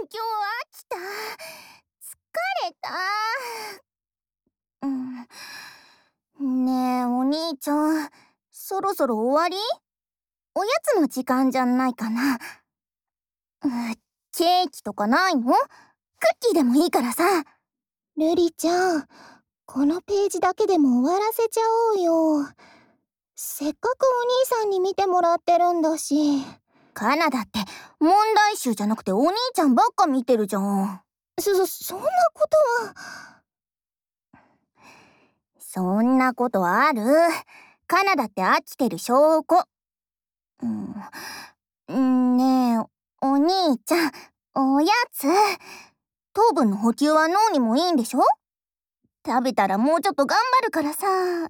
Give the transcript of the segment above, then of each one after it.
強飽きた。疲れた。ねえ、お兄ちゃん、そろそろ終わり？おやつの時間じゃないかな。ケーキとかないの？クッキーでもいいからさ。 瑠璃ちゃん、このページだけでも終わらせちゃおうよ。せっかくお兄さんに見てもらってるんだし。 カナだって問題集じゃなくてお兄ちゃんばっか見てるじゃん。 そんなことは。 そんなことある？カナだって飽きてる証拠。ねえ、お兄ちゃん、おやつ。糖分の補給は脳にもいいんでしょ？食べたらもうちょっと頑張るからさ。ね。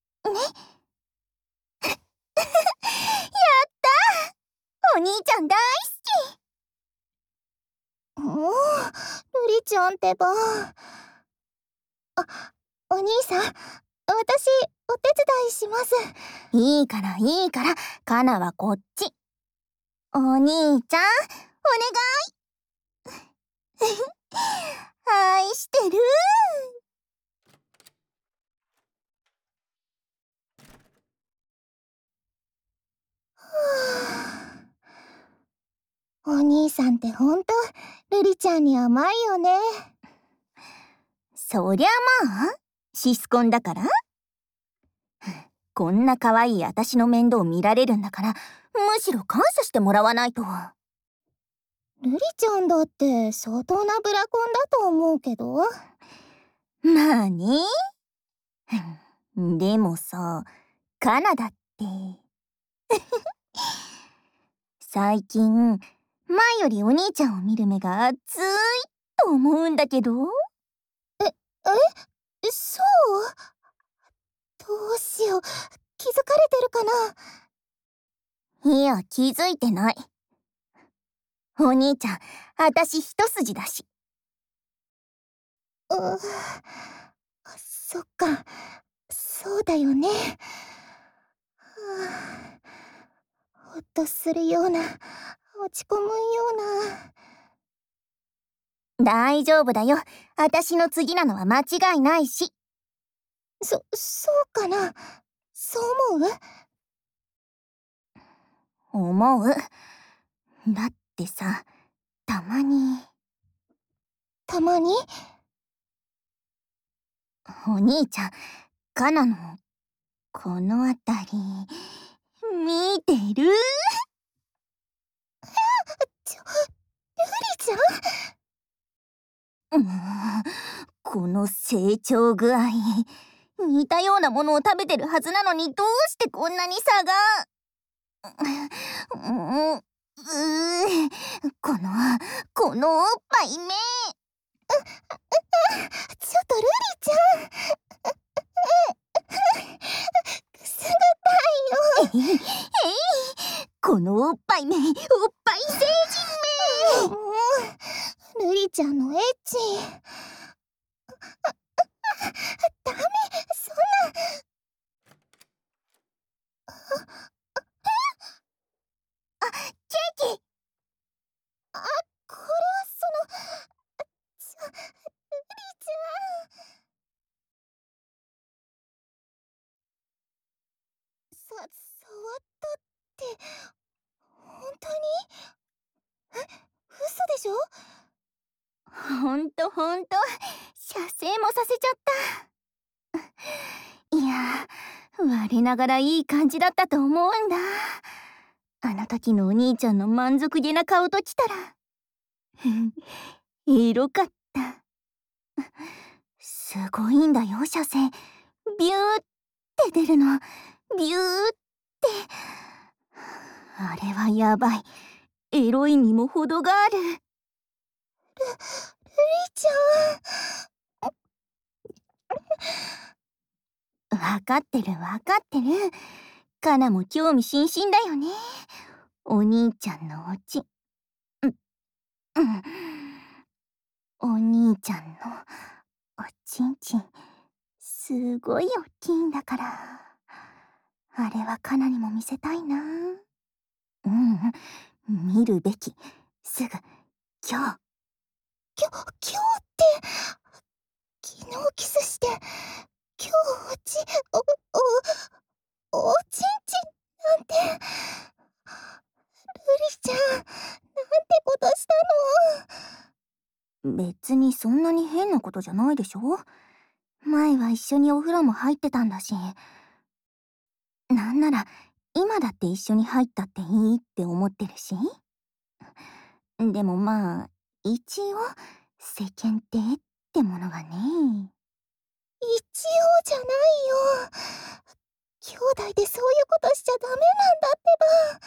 やったー！お兄ちゃん大好き。 もう、瑠璃ちゃんってば。お兄さん、私、お手伝いします。 いいからいいから、カナはこっち。お兄ちゃん、お願い。愛してる。 お兄さんってほんと、瑠璃ちゃんに甘いよね。 そりゃまあ、シスコンだから。こんな可愛い私の面倒見られるんだから、むしろ感謝してもらわないと。 瑠璃ちゃんだって相当なブラコンだと思うけど。 まあね。でもさ、カナだって。最近、前よりお兄ちゃんを見る目が熱いと思うんだけど。 そう？どうしよう、気づかれてるかな？ いや、気づいてない。お兄ちゃん、私一筋だし。 そっか、そうだよね。ほっとするような、落ち込むような。 大丈夫だよ。私の次なのは間違いないし。 そうかな？そう思う？ 思う。だってさ、たまに。 たまに？ お兄ちゃん、カナの、このあたり、見てる？ 瑠璃ちゃん？ この成長具合。似たようなものを食べてるはずなのにどうしてこんなに差が。このおっぱいめ。 ちょっと瑠璃ちゃん。くすぐったいよ。 このおっぱいめ、おっぱい成人め。 もう、瑠璃ちゃんのエッチ。ダメ、そんな。 ケーキ。 これは瑠璃ちゃん。触ったって、本当に？嘘でしょ？ ほんと、射精もさせちゃった。いや、我ながらいい感じだったと思うんだ。あの時のお兄ちゃんの満足げな顔ときたら。エロかった。すごいんだよ、射精。ビューって出るの。ビューって。あれはやばい。エロいにも程がある。 瑠璃ちゃん。わかってる。カナも興味津々だよね。お兄ちゃんのおちん。お兄ちゃんのおちんちん、すごい大きいんだから。あれはカナにも見せたいな。見るべき。すぐ、今日。 今日って昨日キスして今日おおちんちんなんて、ルリちゃんなんてことした別にそんなに変なことじゃないでしょ。前は一緒にお風呂も入ってたんだし。なんなら今だって一緒に入ったっていいって思ってるし。でもまあ一応世間体ってものがね。 一応じゃないよ。兄弟でそういうことしちゃダメなんだって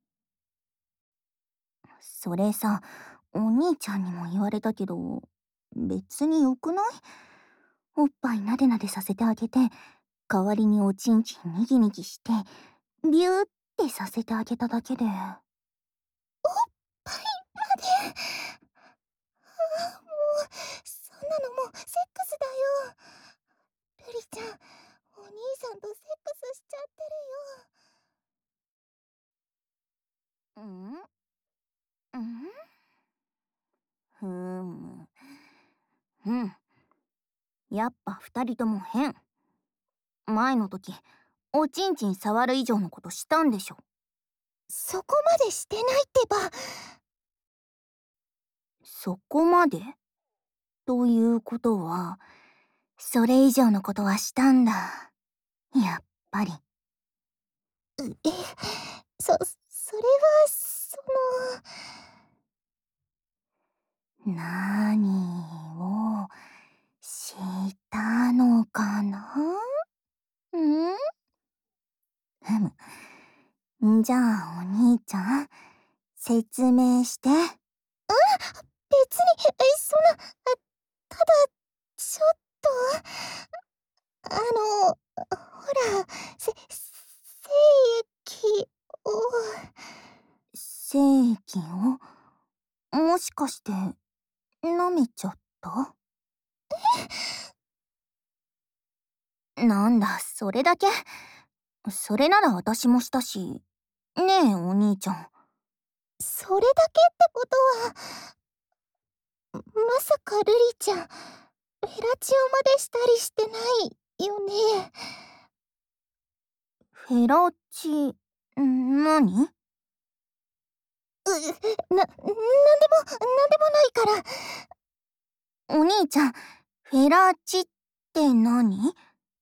ば。 それさ、お兄ちゃんにも言われたけど、別によくない？おっぱいなでなでさせてあげて、代わりにおちんちんにぎにぎして、ビューってさせてあげただけで。 おっぱいまで。もうそんなのもうセックスだよ。ルリちゃん、お兄さんとセックスしちゃってうんうん、ふーむ。うん。やっぱ二人とも変。前の時、おちんちん触る以上のことしたんでしょ。 そこまでしてないってば。 そこまでということは、それ以上のことはしたんだ。やっぱり。 それは、 なーにをしたのかな。んふむ。じゃあお兄ちゃん、説明して。 別に、ただ、ちょっと、ほら、精液を、 精液をもしかして舐めちゃった？なんだ、それだけ？それなら私もしたし。ねえ、お兄ちゃん。 それだけってことは、まさかルリちゃん、フェラチオまでしたりしてないよね。 フェラチ、何？ なんでもないから。 お兄ちゃん、フェラチって何？ もう、ル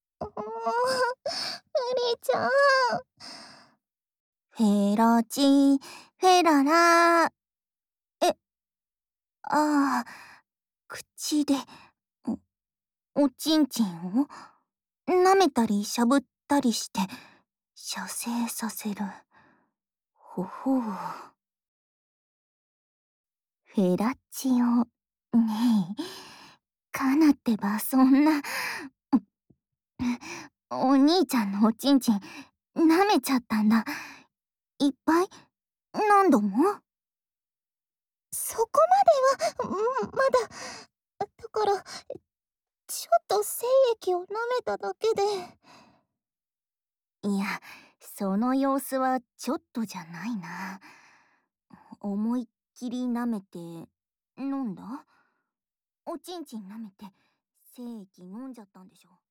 リちゃん。 フェラチ、フェララ。え、ああ、口で、おちんちんを舐めたりしゃぶったりして、射精させる。ほほう。フェラチオ、ねえ。かなってばそんな、お兄ちゃんのおちんちん、舐めちゃったんだ。いっぱい？何度も？ そこまでは、まだ。だから、ちょっと精液を舐めただけで。 いや、その様子はちょっとじゃないな。思いっきり舐めて、飲んだ？おちんちん舐めて、精液飲んじゃったんでしょ。